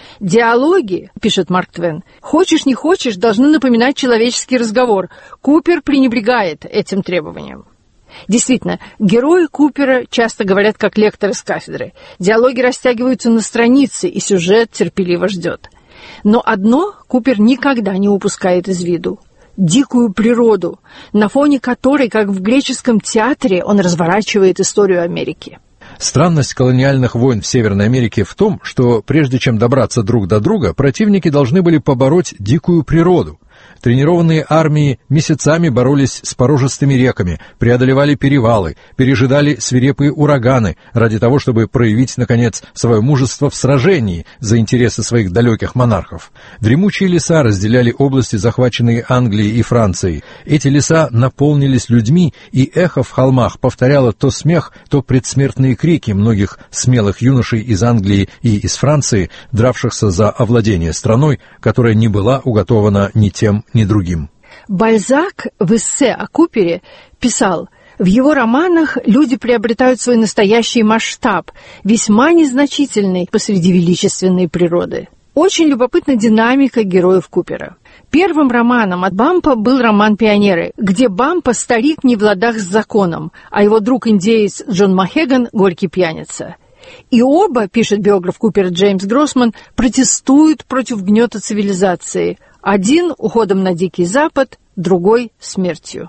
Диалоги, пишет Марк Твен, хочешь не хочешь, должны напоминать человеческий разговор. Купер пренебрегает этим требованием. Действительно, герои Купера часто говорят как лекторы с кафедры. Диалоги растягиваются на страницы, и сюжет терпеливо ждет. Но одно Купер никогда не упускает из виду – дикую природу, на фоне которой, как в греческом театре, он разворачивает историю Америки. Странность колониальных войн в Северной Америке в том, что прежде чем добраться друг до друга, противники должны были побороть дикую природу. Тренированные армии месяцами боролись с порожистыми реками, преодолевали перевалы, пережидали свирепые ураганы ради того, чтобы проявить, наконец, свое мужество в сражении за интересы своих далеких монархов. Дремучие леса разделяли области, захваченные Англией и Францией. Эти леса наполнились людьми, и эхо в холмах повторяло то смех, то предсмертные крики многих смелых юношей из Англии и из Франции, дравшихся за овладение страной, которая не была уготована ни тем, ни другим. Бальзак в эссе о Купере писал: в его романах люди приобретают свой настоящий масштаб, весьма незначительный посреди величественной природы. Очень любопытна динамика героев Купера. Первым романом от Бампа был роман «Пионеры», где Бампа старик не в ладах с законом, а его друг-индеец Джон Махеган – горький пьяница. И оба, пишет биограф Купера Джеймс Гроссман, протестуют против гнета цивилизации. Один – уходом на Дикий Запад, другой – смертью.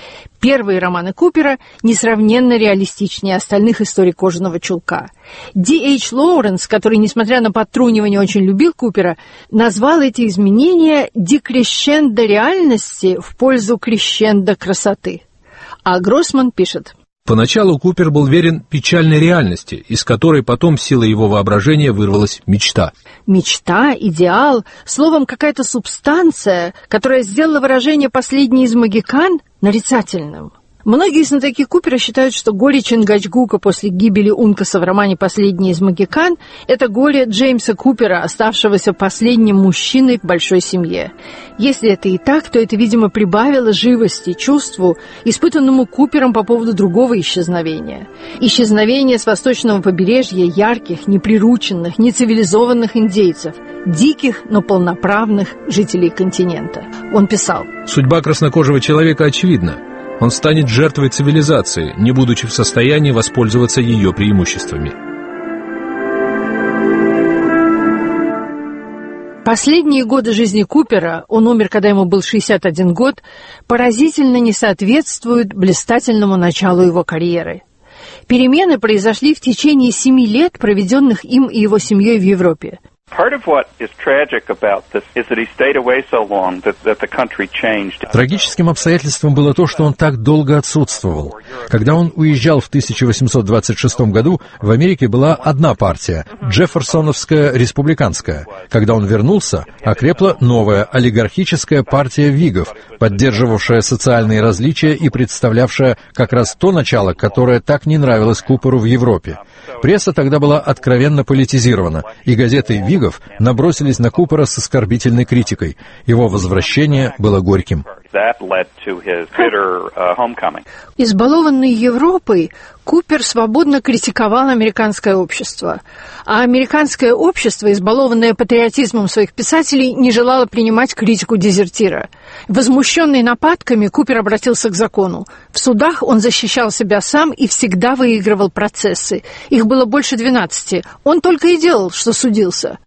Первые романы Купера несравненно реалистичнее остальных историй «Кожаного чулка». Ди Эйч Лоуренс, который, несмотря на подтрунивание, очень любил Купера, назвал эти изменения декрещендо реальности в пользу крещендо красоты. А Гроссман пишет: поначалу Купер был верен печальной реальности, из которой потом силой его воображения вырвалась мечта. Мечта, идеал, словом, какая-то субстанция, которая сделала выражение «последний из могикан» нарицательным. Многие знатоки Купера считают, что горе Чингачгука после гибели Ункаса в романе «Последний из могикан» — это горе Джеймса Купера, оставшегося последним мужчиной в большой семье. Если это и так, то это, видимо, прибавило живости чувству, испытанному Купером по поводу другого исчезновения. Исчезновение с восточного побережья ярких, неприрученных, нецивилизованных индейцев, диких, но полноправных жителей континента. Он писал: «Судьба краснокожего человека очевидна. Он станет жертвой цивилизации, не будучи в состоянии воспользоваться ее преимуществами». Последние годы жизни Купера, он умер, когда ему был шестьдесят один год, поразительно не соответствуют блистательному началу его карьеры. Перемены произошли в течение семи лет, проведенных им и его семьей в Европе. Трагическим обстоятельством было то, что он так долго отсутствовал. Когда он уезжал в тысяча восемьсот двадцать шестом году, в Америке была одна партия – Джефферсоновская республиканская. Когда он вернулся, окрепла новая олигархическая партия Вигов, поддерживавшая социальные различия и представлявшая как раз то начало, которое так не нравилось Куперу в Европе. Пресса тогда была откровенно политизирована, и газеты «Вигов» набросились на Купера с оскорбительной критикой. Его возвращение было горьким. Избалованный Европой, Купер свободно критиковал американское общество. А американское общество, избалованное патриотизмом своих писателей, не желало принимать критику дезертира. Возмущенный нападками, Купер обратился к закону. В судах он защищал себя сам и всегда выигрывал процессы. Их было больше двенадцати. Он только и делал, что судился.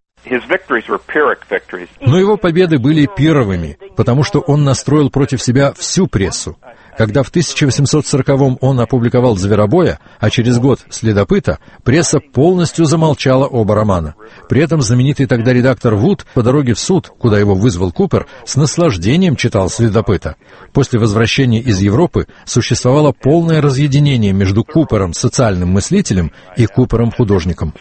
Но его победы были пирровыми, потому что он настроил против себя всю прессу. Когда в тысяча восемьсот сороковом он опубликовал «Зверобоя», а через год «Следопыта», пресса полностью замолчала оба романа. При этом знаменитый тогда редактор Вуд по дороге в суд, куда его вызвал Купер, с наслаждением читал «Следопыта». После возвращения из Европы существовало полное разъединение между Купером, социальным мыслителем, и Купером, художником.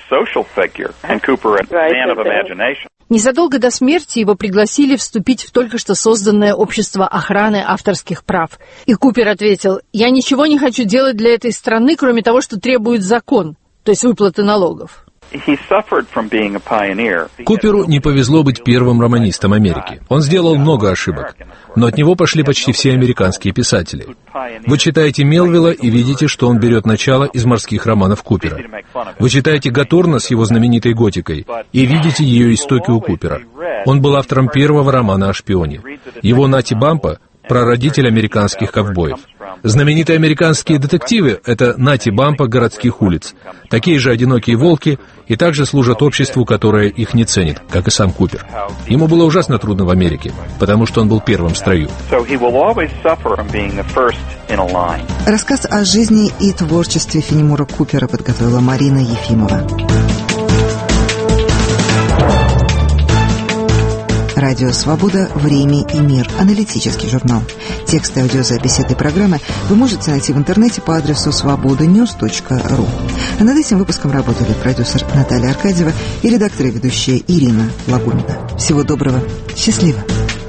Незадолго до смерти его пригласили вступить в только что созданное общество охраны авторских прав. И Купер ответил: «Я ничего не хочу делать для этой страны, кроме того, что требует закон, то есть выплаты налогов». Куперу не повезло быть первым романистом Америки. Он сделал много ошибок, но от него пошли почти все американские писатели. Вы читаете Мелвилла и видите, что он берет начало из морских романов Купера. Вы читаете Гатторна с его знаменитой готикой и видите ее истоки у Купера. Он был автором первого романа о шпионе. Его Нати Бампа — прародитель американских ковбоев. Знаменитые американские детективы — это Нати Бампа городских улиц. Такие же одинокие волки и также служат обществу, которое их не ценит, как и сам Купер. Ему было ужасно трудно в Америке, потому что он был первым в строю. Рассказ о жизни и творчестве Фенемора Купера подготовила Марина Ефимова. Радио «Свобода. Время и мир». Аналитический журнал. Текст и аудиозапись этой программы вы можете найти в интернете по адресу свобода ньюс точка ру. А над этим выпуском работали продюсер Наталья Аркадьева и редактор и ведущая Ирина Лагунина. Всего доброго. Счастливо.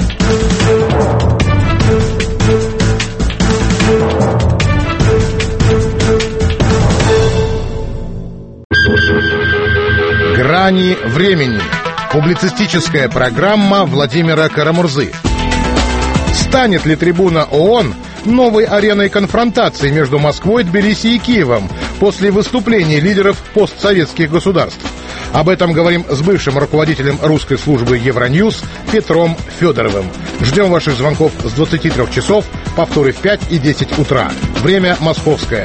Грани времени. Публицистическая программа Владимира Карамурзы. Станет ли трибуна ООН новой ареной конфронтации между Москвой, Тбилиси и Киевом после выступлений лидеров постсоветских государств? Об этом говорим с бывшим руководителем русской службы Евроньюз Петром Федоровым. Ждем ваших звонков с двадцати трёх часов, повторы в пять и десять утра. Время московское.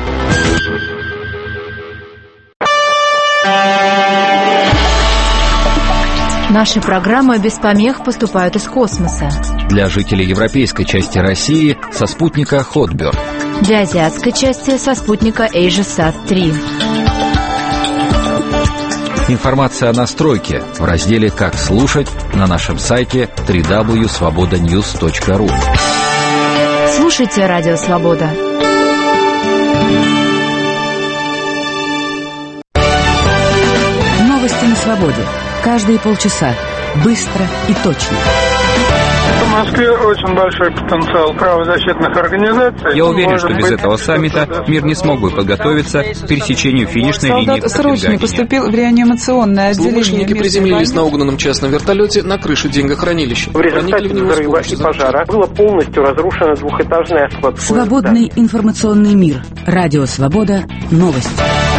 Наши программы без помех поступают из космоса. Для жителей европейской части России со спутника Хотберг. Для азиатской части со спутника AsiaSat три. Информация о настройке в разделе «Как слушать» на нашем сайте дабл ю дабл ю дабл ю точка свобода ньюс точка ру. Слушайте Радио Свобода. Новости на свободе. Каждые полчаса. Быстро и точно. В Москве очень большой потенциал правозащитных организаций. Я уверен, что без этого саммита мир не смог бы подготовиться к пересечению финишной линии в Копенгагене. Солдат срочно поступил в реанимационное отделение. Злоумышленники приземлились на угнанном частном вертолете на крыше деньгохранилища. В результате взрыва и пожара было полностью разрушено двухэтажное складское. Свободный информационный мир. Радио Свобода. Новости.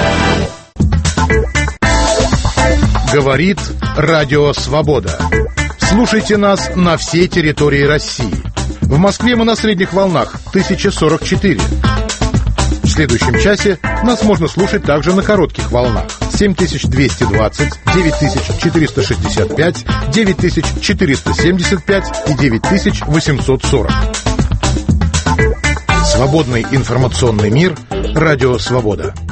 Говорит Радио Свобода. Слушайте нас на всей территории России. В Москве мы на средних волнах тысяча сорок четыре. В следующем часе нас можно слушать также на коротких волнах семь тысяч двести двадцать, девять тысяч четыреста шестьдесят пять, девять тысяч четыреста семьдесят пять и девять тысяч восемьсот сорок. Свободный информационный мир. Радио Свобода.